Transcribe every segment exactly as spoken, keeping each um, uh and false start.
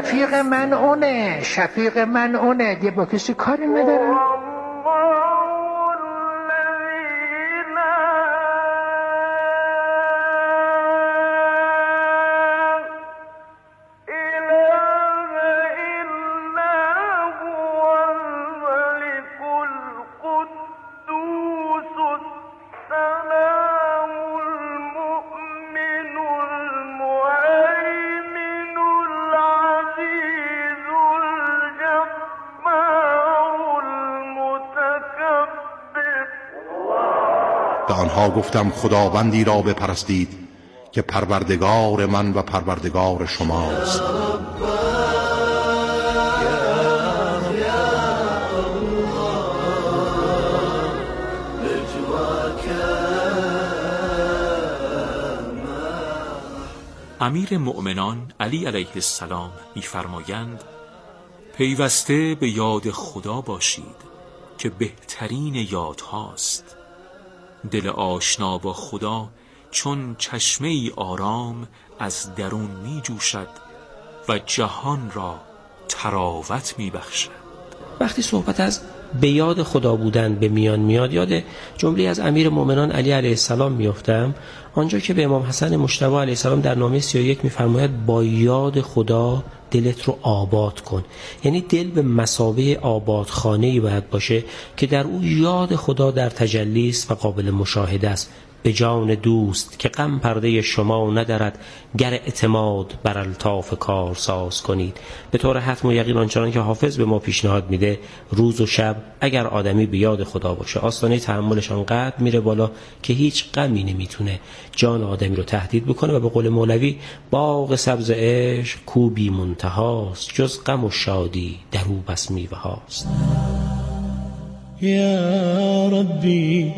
شفیق من اونه، شفیق من اونه، دیگه با کسی کاری ندارم. به آنها گفتم خداوندی را بپرستید که پروردگار من و پروردگار شماست. امیر مؤمنان علی علیه السلام می‌فرمایند پیوسته به یاد خدا باشید که بهترین یادهاست. دل آشنا با خدا چون چشمه ای آرام از درون می جوشد و جهان را تراوت می بخشد. وقتی صحبت از به یاد خدا بودن به میان میاد، یاد جمله از امیر مؤمنان علی علیه السلام میافتم، آنجا که به امام حسن مجتبی علیه السلام در نامه سی و یک میفرماید با یاد خدا دلت رو آباد کن. یعنی دل به مثابه آبادخانه‌ای باید باشه که در او یاد خدا در تجلی است و قابل مشاهده است. به جان دوست که غم پرده شما ندارد، گر اعتماد بر الطاف کار ساز کنید. به طور حتم و یقین آنچنان که حافظ به ما پیشنهاد میده، روز و شب اگر آدمی به یاد خدا باشه، آستانه تحملش آنقدر میره بالا که هیچ غمی نمیتونه جان آدمی رو تهدید بکنه. و به قول مولوی باغ سبز عشق کو بی منتهاست، جز غم و شادی در او بس میوه هاست. یا ربی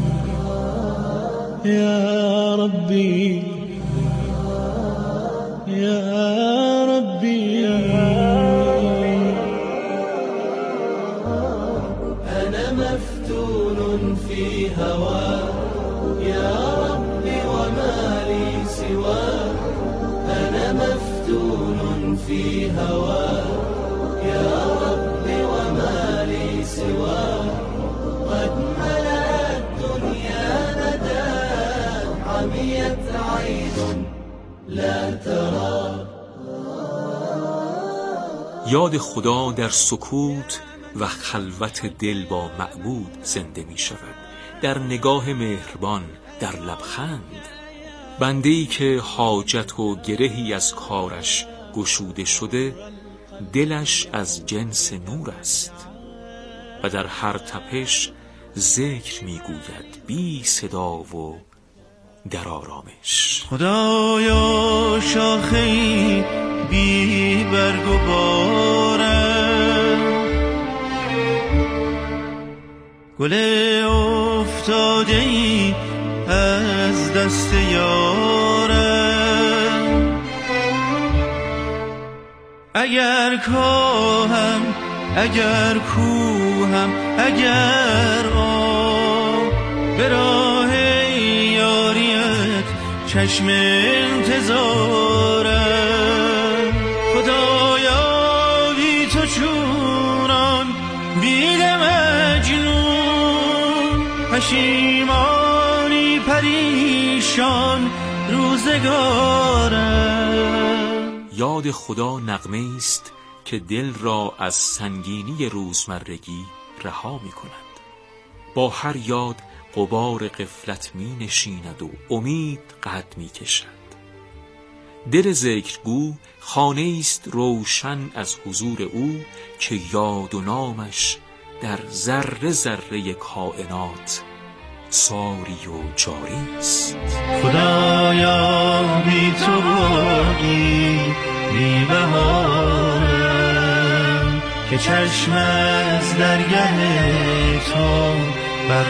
يا ربي يا ربي أنا مفتون في هواك يا ربي وما لي سواك أنا مفتون في هواك يا ربي وما لي سواك قد ملأت الدنيا ندى عميت عين لا ترى. یاد خدا در سکوت و خلوت دل با معبود زنده می شود، در نگاه مهربان، در لبخند. بنده‌ای که حاجت و گرهی از کارش گشوده شده، دلش از جنس نور است و در هر تپش ذکر می گوید بی صدا و در آرامش. خدایا شاخه‌ای بی برگ و بارم، گل افتاده‌ای از دست یارم. اگر کاهم اگر کوهم اگر آب به راه یاریت چشم انتظارم. خدایا بی تو چونان بید مجنون، پشیمانی پریشان روزگارم. یاد خدا نغمه است که دل را از سنگینی روزمرگی رها می کند. با هر یاد غبار غفلت می نشیند و امید قد می کشد. دل ذکرگو خانه است روشن از حضور او که یاد و نامش در ذره ذره کائنات ساری و جاری است. خدایا بی تو باقی بی بهارم، که چشم از درگه تو بر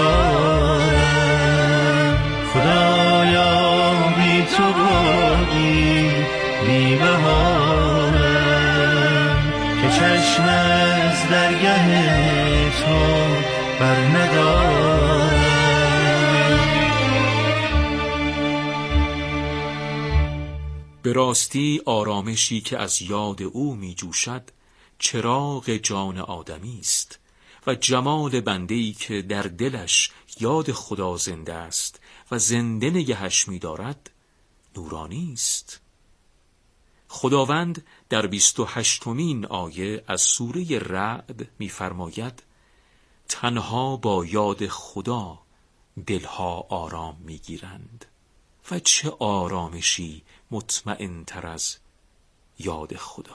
ندارم. خدایا بی تو باقی بی بهارم، که چشم از درگه تو بر ندارم. به به راستی آرامشی که از یاد او می جوشد چراغ جان آدمی است و جمال بنده‌ای که در دلش یاد خدا زنده است و زنده نگهش می دارد نورانی است. خداوند در بیست و هشتمین آیه از سوره رعد می فرماید تنها با یاد خدا دلها آرام می گیرند و چه آرامشی مطمئن تر از یاد خدا.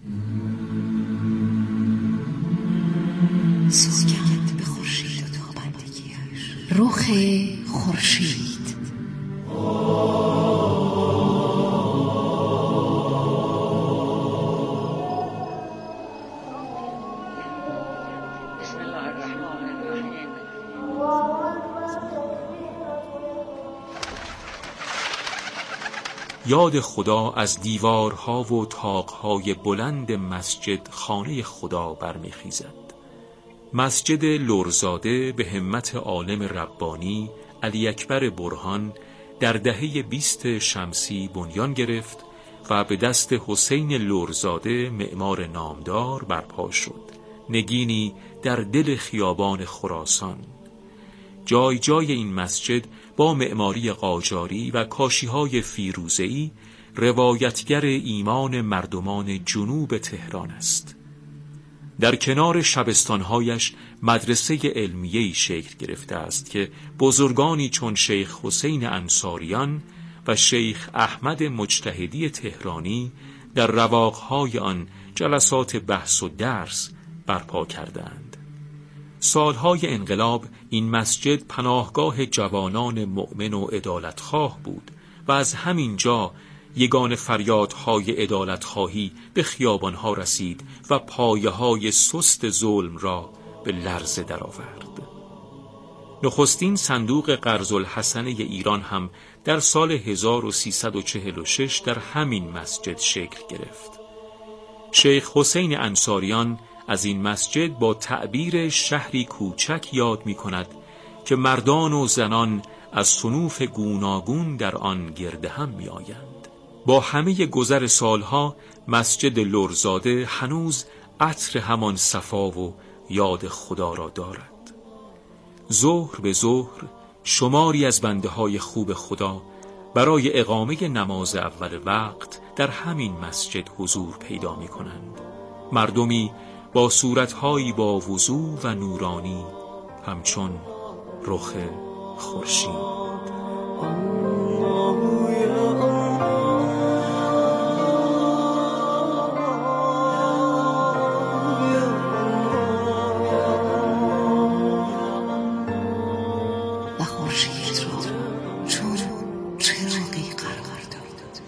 سوگند به خورشید و تابندگیش، رخ خورشید. یاد خدا از دیوارها و طاقهای بلند مسجد خانه خدا برمیخیزد. مسجد لرزاده به همت عالم ربانی علی اکبر برهان در دهه بیست شمسی بنیان گرفت و به دست حسین لرزاده معمار نامدار برپا شد. نگینی در دل خیابان خراسان. جای جای این مسجد با معماری قاجاری و کاشی‌های فیروزه‌ای روایتگر ایمان مردمان جنوب تهران است. در کنار شبستان‌هایش مدرسه علمیه‌ای شکل گرفته است که بزرگانی چون شیخ حسین انصاریان و شیخ احمد مجتهدی تهرانی در رواق‌های آن جلسات بحث و درس برپا کردند. سالهای انقلاب این مسجد پناهگاه جوانان مؤمن و عدالتخواه بود و از همین جا یگان فریادهای عدالتخواهی به خیابانها رسید و پایه‌های سست ظلم را به لرزه درآورد. نخستین صندوق قرض الحسنه ایران هم در سال هزار و سیصد و چهل و شش در همین مسجد شکل گرفت. شیخ حسین انصاریان از این مسجد با تعبیر شهری کوچک یاد می کند که مردان و زنان از صنوف گوناگون در آن گرد هم می آیند. با همه گذر سالها مسجد لرزاده هنوز عطر همان صفا و یاد خدا را دارد. ظهر به ظهر شماری از بنده های خوب خدا برای اقامه نماز اول وقت در همین مسجد حضور پیدا می کنند. مردمی با صورتهایی با وضوح و نورانی همچون رخ خورشید. و خورشید را چون چراغی قرار داد.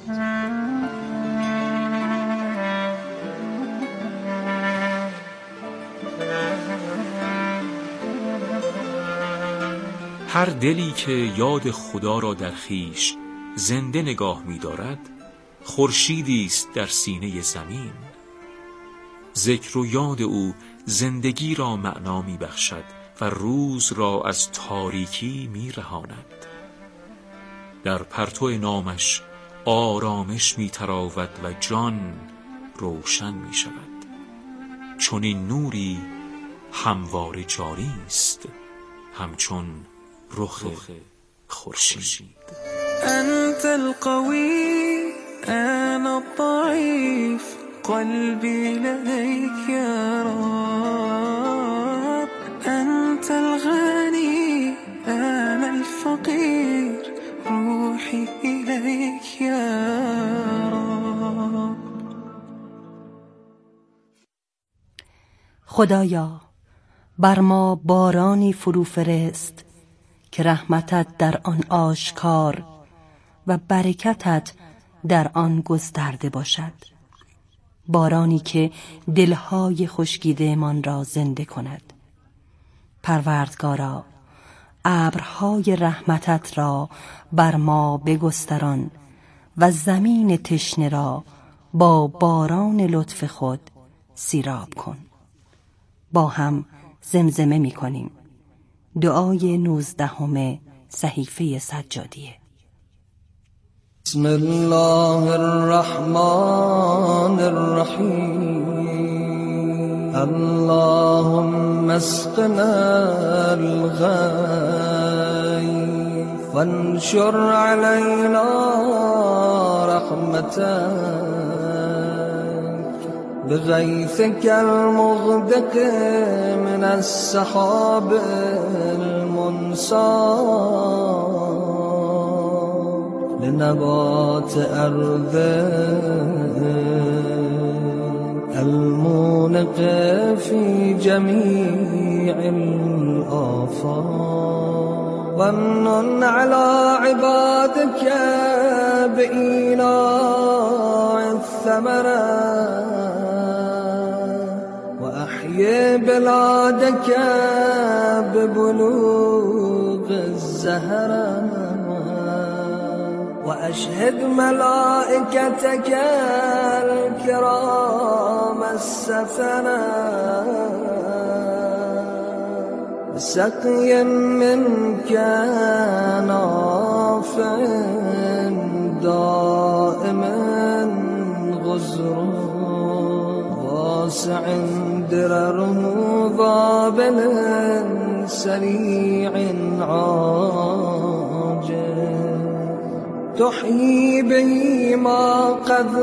هر دلی که یاد خدا را در خیش زنده نگاه می دارد خورشیدی است در سینه زمین. ذکر و یاد او زندگی را معنا می بخشد و روز را از تاریکی می رهاند. در پرتو نامش آرامش می تراود و جان روشن می شود. چون این نوری همواره جاری است همچون رخ خورشید. انت القوی انا الضعیف قلبی لديك یا رب انت الغنی انا الفقیر روحی الیک یا رب. خدایا بر ما بارانی فرو فرست که رحمتت در آن آشکار و برکتت در آن گسترده باشد. بارانی که دلهای خشکیده من را زنده کند. پروردگارا ابرهای رحمتت را بر ما بگستران و زمین تشنه را با باران لطف خود سیراب کن. با هم زمزمه می کنیم دعای نوزدهم صحیفه سجادیه. بسم الله الرحمن الرحيم. اللهم اسقنا الغيث وانشر علينا رحمتك بغيثك المغدق من السحاب المنصاب لنبات أرض المونق في جميع الآفاق. وامنن على عبادك بإيلاء الثمرة وأحيي بلادك ببلوغ الزهرة وأشهد ملائكتك الكرام السفنة بسقي منك نافع دائم غزر واسع درره ضابل سريع عاجل تحيي به ما قد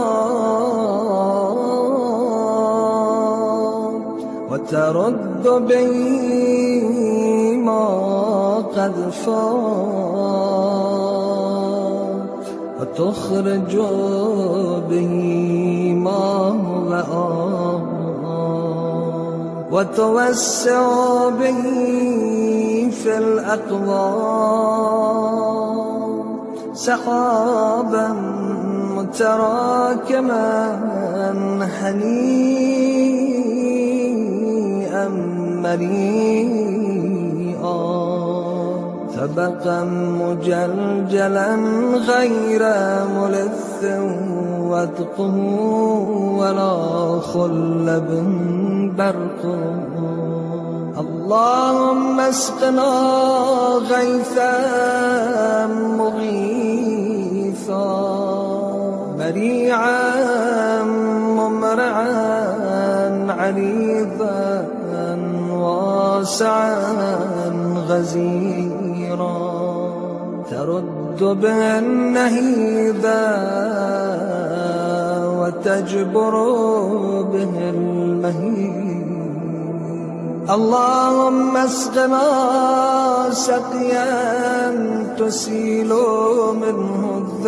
مات وترد به ما قد فات وتخرج به ما غاب وتوسع به في الأقوام سحابا متراكما هنيئا مريئا طبقا مجلجلا غير ملث وادقه ولا خلب برق. اللهم اسقنا غيثا مغيثا مريعا ممرعا عريضا واسعا غزيرا ترد به النهيذا وتجبر به المهيد. اللهم اسقنا سقيا تسيل منه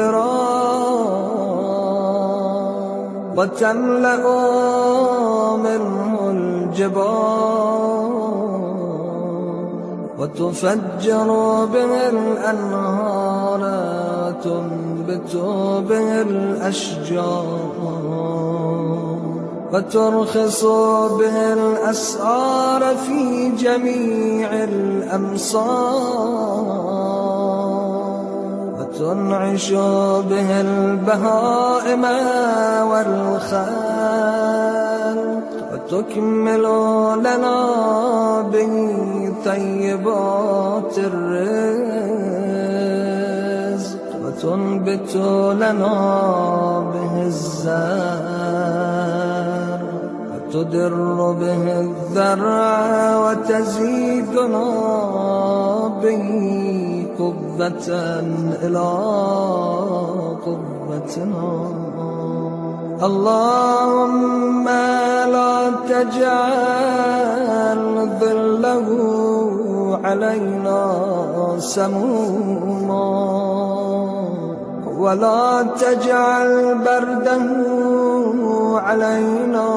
الذراع وتملأ منه الجبال وتفجر به الأنهار تنبت به الأشجار وترخص به الأسعار في جميع الأمصار وتنعش به البهائم والخلق وتكمل لنا به طيبات الرزق وتنبت لنا به الزرع وتدر به الذرع وتزيدنا به قوة إلى قوتنا. اللهم لا تجعل ظله علينا سموما ولا تجعل برده علينا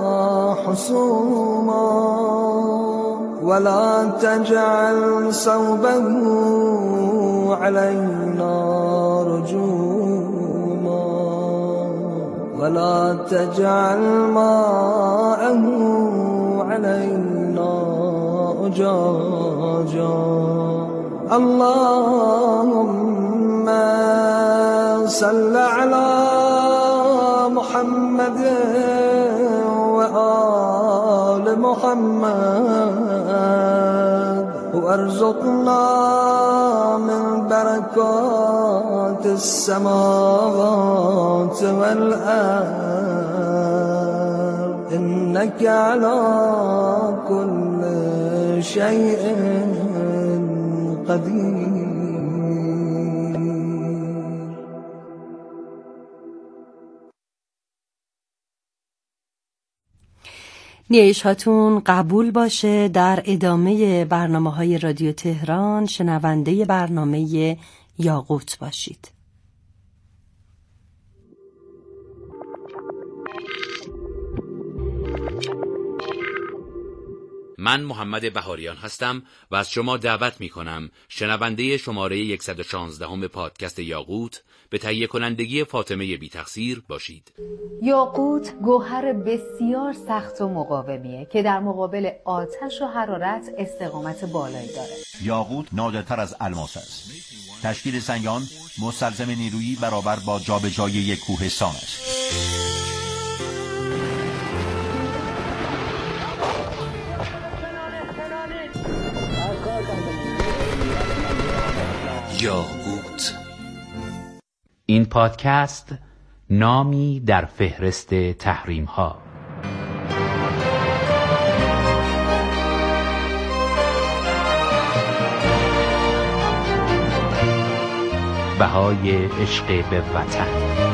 حسوما ولا تجعل صوبه علينا رجوما ولا تجعل ماءه علينا أجاجا. اللهم صل على محمد وآل محمد وارزقنا من بركات السماوات والأرض إنك على كل شيء قدير. نیایش هاتون قبول باشه. در ادامه برنامه های رادیو تهران شنونده برنامه یاقوت باشید. من محمد بهاریان هستم و از شما دعوت می کنم شنونده شماره صد و شانزده همه پادکست یاقوت به تهیه کنندگی فاطمه بی تقصیر باشید. یاقوت گوهر بسیار سخت و مقاومیه که در مقابل آتش و حرارت استقامت بالایی داره. یاقوت نادرتر از الماس است. تشکیل سنگان مستلزم نیرویی برابر با جابجایی یک کوهستان است. یاقوت. این پادکست نامی در فهرست تحریم ها. بهای عشق به وطن.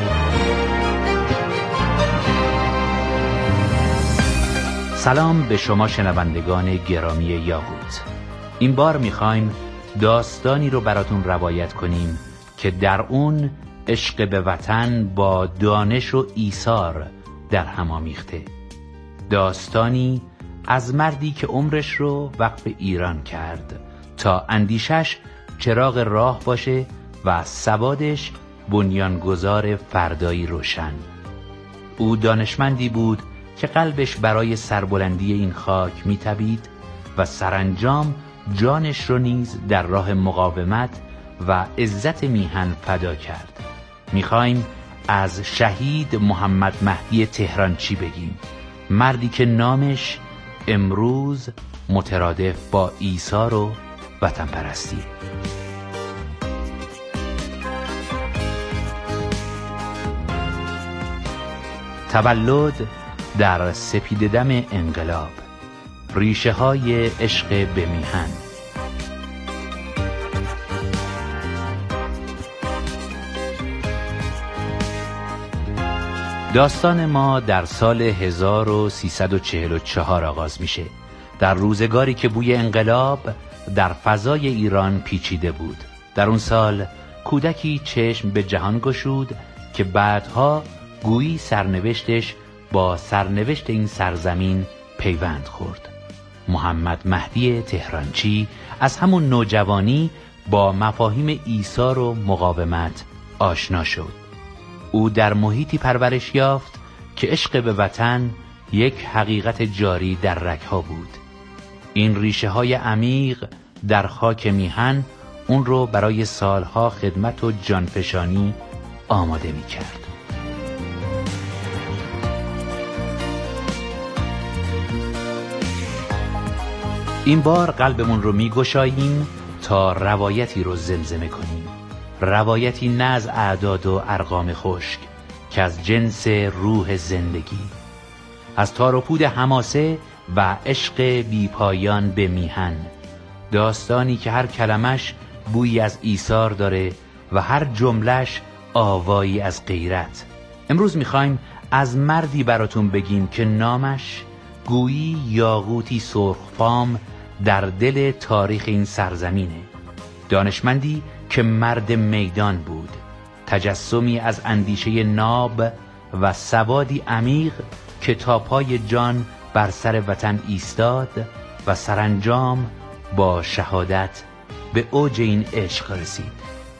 سلام به شما شنوندگان گرامی یاقوت. این بار میخوایم داستانی رو براتون روایت کنیم که در اون عشق به وطن با دانش و ایثار در هم آمیخته. داستانی از مردی که عمرش رو وقف ایران کرد تا اندیشش چراغ راه باشه و سوادش بنیانگذار فردایی روشن. او دانشمندی بود که قلبش برای سربلندی این خاک میتبید و سرانجام جانش رو نیز در راه مقاومت و عزت میهن فدا کرد. میخوایم از شهید محمد مهدی تهرانچی بگیم، مردی که نامش امروز مترادف با ایثار و وطن پرستی. تولد در سپیددم انقلاب، ریشه های عشق به میهن. داستان ما در سال هزار و سیصد و چهل و چهار آغاز میشه، در روزگاری که بوی انقلاب در فضای ایران پیچیده بود. در اون سال کودکی چشم به جهان گشود که بعدها گویی سرنوشتش با سرنوشت این سرزمین پیوند خورد. محمد مهدی تهرانچی از همون نوجوانی با مفاهیم ایثار و مقاومت آشنا شد. او در محیطی پرورش یافت که عشق به وطن یک حقیقت جاری در رگ‌ها بود. این ریشه های عمیق در خاک میهن اون رو برای سالها خدمت و جانفشانی آماده می کرد. این بار قلبمون رو می گشاییم تا روایتی رو زمزمه کنیم. روایتی نه از اعداد و ارقام خشک که از جنس روح زندگی، از تار و پود حماسه و عشق بی پایان به میهن. داستانی که هر کلمش بویی از ایثار داره و هر جملش آوایی از غیرت. امروز میخوایم از مردی براتون بگیم که نامش گویی یاقوتی سرخفام در دل تاریخ این سرزمینه. دانشمندی که مرد میدان بود، تجسمی از اندیشه ناب و سوادی عمیق که تا پای جان بر سر وطن ایستاد و سرانجام با شهادت به اوج این عشق رسید.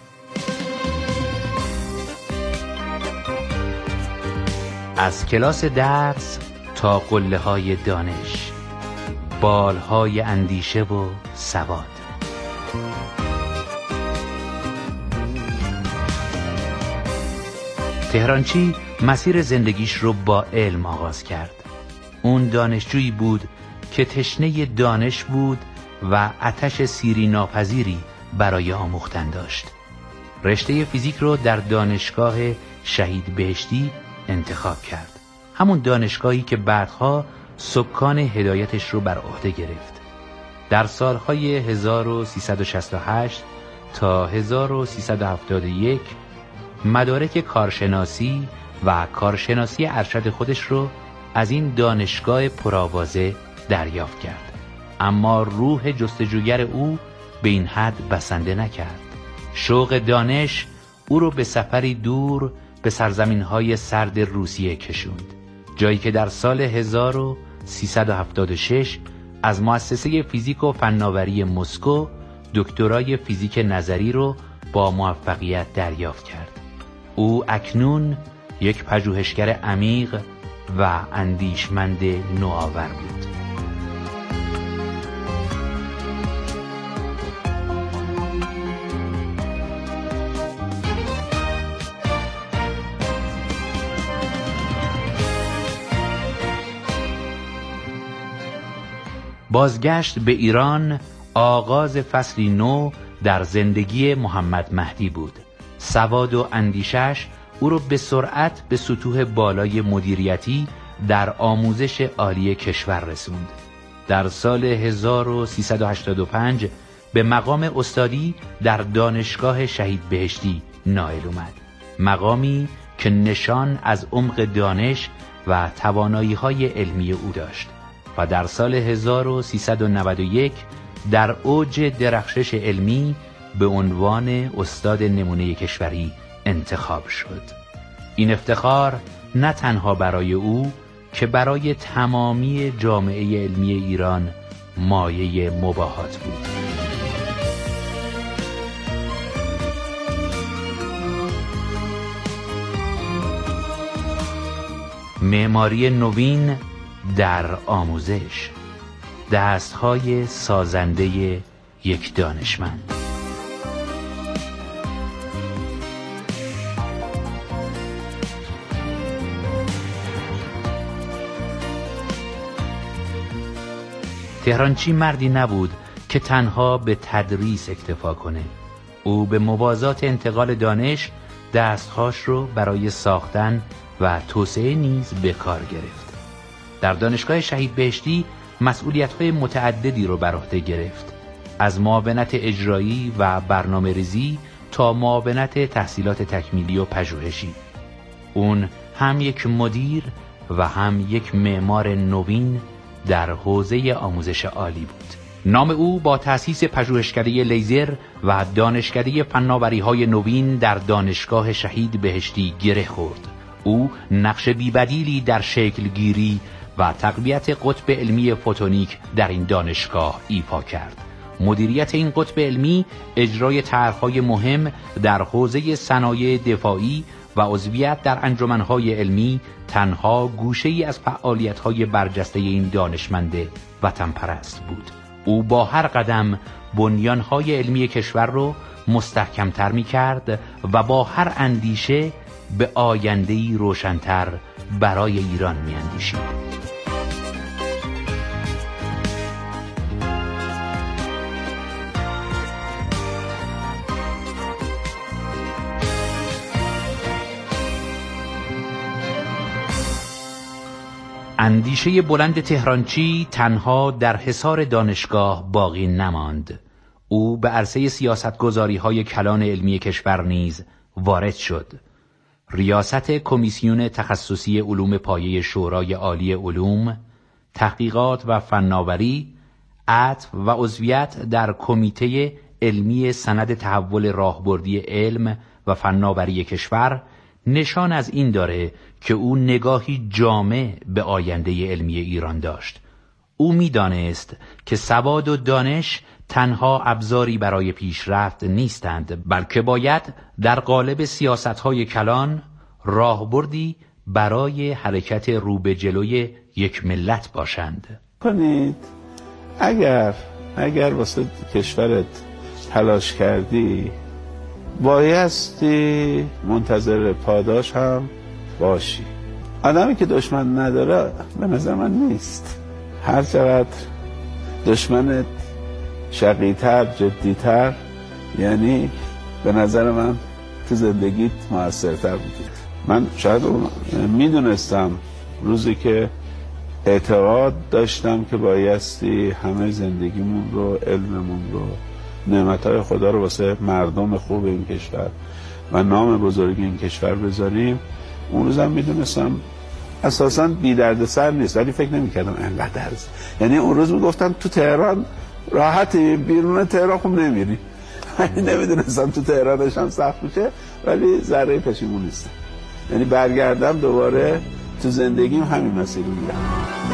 از کلاس درس تا قله های دانش، بال های اندیشه و سواد. تهرانچی مسیر زندگیش رو با علم آغاز کرد. اون دانشجویی بود که تشنه دانش بود و آتش سیری ناپذیری برای آموختن داشت. رشته فیزیک رو در دانشگاه شهید بهشتی انتخاب کرد، همون دانشگاهی که بعدها سکان هدایتش رو بر عهده گرفت. در سالهای هزار و سیصد و شصت و هشت تا هزار و سیصد و هفتاد و یک مدارک کارشناسی و کارشناسی ارشد خودش رو از این دانشگاه پرآوازه دریافت کرد، اما روح جستجوگر او به این حد بسنده نکرد. شوق دانش او رو به سفری دور به سرزمین‌های سرد روسیه کشوند، جایی که در سال هزار و سیصد و هفتاد و شش از مؤسسه فیزیک و فناوری مسکو دکترای فیزیک نظری رو با موفقیت دریافت کرد. او اکنون یک پژوهشگر عمیق و اندیشمند نوآور بود. بازگشت به ایران آغاز فصلی نو در زندگی محمد مهدی بود. سواد و اندیشش او را به سرعت به سطوح بالای مدیریتی در آموزش عالی کشور رسوند. در سال هزار و سیصد و هشتاد و پنج به مقام استادی در دانشگاه شهید بهشتی نائل اومد، مقامی که نشان از عمق دانش و توانایی‌های علمی او داشت و در سال هزار و سیصد و نود و یک در اوج درخشش علمی به عنوان استاد نمونه کشوری انتخاب شد. این افتخار نه تنها برای او که برای تمامی جامعه علمی ایران مایه مباهات بود. معماری نوین در آموزش، دستهای سازنده یک دانشمند. تهرانچی مردی نبود که تنها به تدریس اکتفا کنه. او به موازات انتقال دانش دستهاش رو برای ساختن و توسعه نیز به کار گرفت. در دانشگاه شهید بهشتی مسئولیت‌های متعددی رو بر عهده گرفت، از معاونت اجرایی و برنامه‌ریزی تا معاونت تحصیلات تکمیلی و پژوهشی. اون هم یک مدیر و هم یک معمار نوین در حوزه آموزش عالی بود. نام او با تأسیس پژوهشکده لیزر و دانشکده فناوری‌های نوین در دانشگاه شهید بهشتی گره خورد. او نقش بی‌بدیلی در شکلگیری و تقویت قطب علمی فوتونیک در این دانشگاه ایفا کرد. مدیریت این قطب علمی، اجرای طرح‌های مهم در حوزه صنایع دفاعی و عضویت در انجمن‌های علمی تنها گوشه‌ای از فعالیت‌های برجسته این دانشمند وطن پرست بود. او با هر قدم بنیان‌های علمی کشور رو مستحکم‌تر می‌کرد و با هر اندیشه به آینده‌ای روشن‌تر برای ایران می‌اندیشید. اندیشه بلند تهرانچی تنها در حصار دانشگاه باقی نماند. او به عرصه سیاستگذاری‌های کلان علمی کشور نیز وارد شد. ریاست کمیسیون تخصصی علوم پایه شورای عالی علوم، تحقیقات و فناوری، عطف و عضویت در کمیته علمی سند تحول راهبردی علم و فناوری کشور نشان از این داره که او نگاهی جامع به آینده علمی ایران داشت. او می‌دانست که سواد و دانش تنها ابزاری برای پیشرفت نیستند، بلکه باید در قالب سیاست‌های کلان راهبردی برای حرکت رو به جلوی یک ملت باشند. کنید اگر اگر واسه کشورت تلاش کردی بایستی منتظر پاداش هم باشی. آدمی که دشمن نداره به نظر من نیست. هر چقدر دشمنت شقی‌تر، جدی‌تر، یعنی به نظر من تو زندگیت موثرتر بودی. من شاید میدونستم روزی که اعتقاد داشتم که بایستی همه زندگیمون رو، علممون رو، نعمتهای خدا رو واسه مردم خوب این کشور و نام بزرگ این کشور بذاریم، اون روزم میدونستم اساساً بی درد سر نیست، ولی فکر نمی‌کردم انقدر است. یعنی اون روز میگفتم تو تهران راحتی، بیرون تهران خوب نمیری. نمیدونستم تو تهرانش هم سخت میشه، ولی ذره پشیمون نیستم. یعنی برگردم دوباره تو زندگیم همین مسیر رو میرم.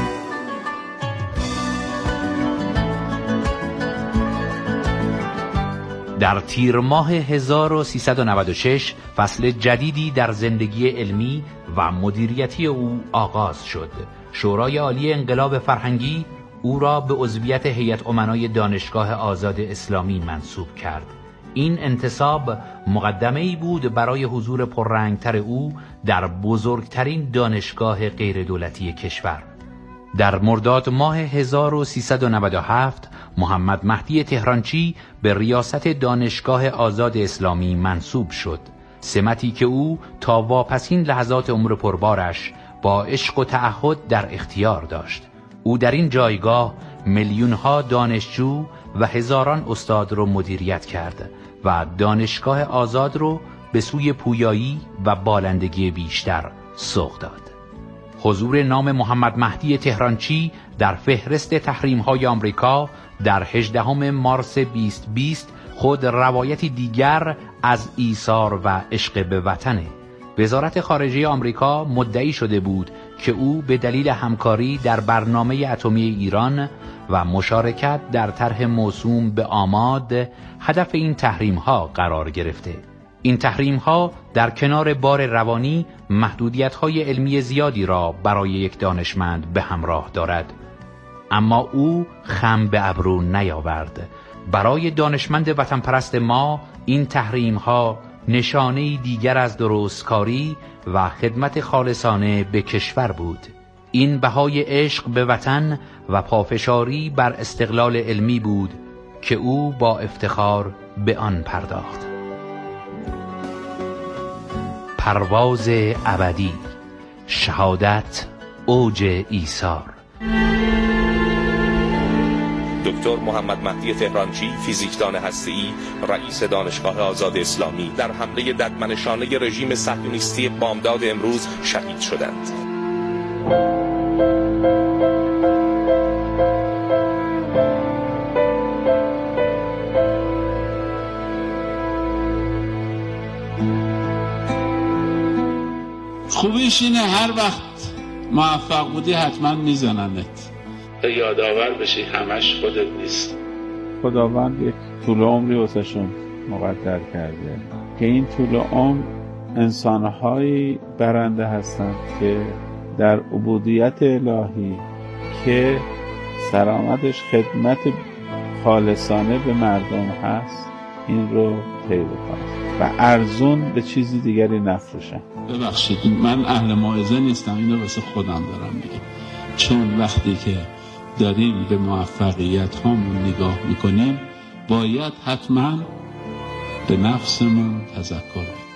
در تیر ماه هزار و سیصد و نود و شش فصل جدیدی در زندگی علمی و مدیریتی او آغاز شد. شورای عالی انقلاب فرهنگی او را به عضویت هیئت امنای دانشگاه آزاد اسلامی منصوب کرد. این انتصاب مقدمه‌ای بود برای حضور پررنگتر او در بزرگترین دانشگاه غیردولتی کشور. در مرداد ماه هزار و سیصد و نود و هفت محمد مهدی تهرانچی به ریاست دانشگاه آزاد اسلامی منصوب شد، سمتی که او تا واپسین لحظات عمر پربارش با عشق و تعهد در اختیار داشت. او در این جایگاه میلیون‌ها دانشجو و هزاران استاد را مدیریت کرد و دانشگاه آزاد رو به سوی پویایی و بالندگی بیشتر سوق داد. حضور نام محمد مهدی تهرانچی در فهرست تحریم‌های آمریکا در هجدهم مارس بیست بیست خود روایتی دیگر از ایثار و عشق به وطنه. وزارت خارجه آمریکا مدعی شده بود که او به دلیل همکاری در برنامه اتمی ایران و مشارکت در طرح موسوم به آماد هدف این تحریم‌ها قرار گرفته. این تحریم‌ها در کنار بار روانی محدودیت‌های علمی زیادی را برای یک دانشمند به همراه دارد. اما او خم به ابرو نیاورد. برای دانشمند وطن پرست ما این تحریم‌ها نشانه دیگر از درستکاری و خدمت خالصانه به کشور بود. این بهای عشق به وطن و پافشاری بر استقلال علمی بود که او با افتخار به آن پرداخت. پرواز ابدی، شهادت، اوج ایثار. دکتر محمد مهدی تهرانچی، فیزیکدان هسته‌ای، رئیس دانشگاه آزاد اسلامی، در حمله ددمنشانه رژیم صهیونیستی بامداد امروز شهید شدند. خوبیش اینه هر وقت موفق بودی حتما میزننت، تا یادآور بشی همش خودت نیست. خداوند یک طول عمری واسهشون مقدر کرده که این طول عمر انسان‌هایی برنده هستند که در عبودیت الهی که سرآمدش خدمت خالصانه به مردم هست این رو طی بکنند و ارزون به چیزی دیگری نفروشن. ببخشید من اهل موعظه نیستم، اینو واسه خودم دارم میگم، چون وقتی که داریم به موفقیت هامون نگاه میکنیم باید حتما به نفسمون تذکر بدیم.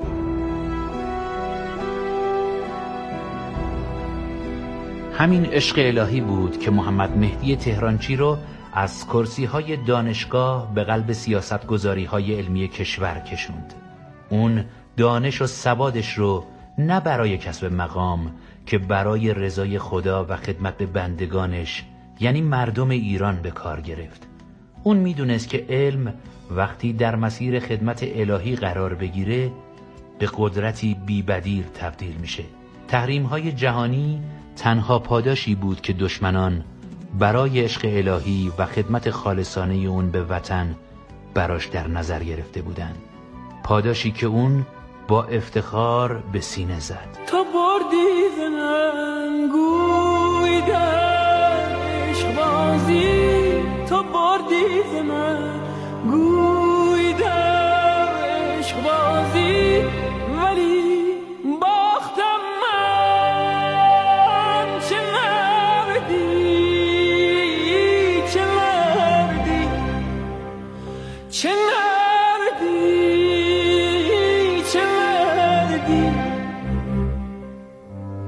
همین عشق الهی بود که محمد مهدی تهرانچی رو از کرسی‌های دانشگاه به قلب سیاستگذاری‌های علمی کشور کشوند. اون دانش و سوادش رو نه برای کسب مقام که برای رضای خدا و خدمت به بندگانش یعنی مردم ایران به کار گرفت. اون میدونست که علم وقتی در مسیر خدمت الهی قرار بگیره به قدرتی بی‌بدیل تبدیل میشه. تحریم‌های جهانی تنها پاداشی بود که دشمنان برای عشق الهی و خدمت خالصانه اون به وطن براش در نظر گرفته بودن، پاداشی که اون با افتخار به سینه زد. تو بردی زنم گوی در عشق بازی، تو بردی زنم گوی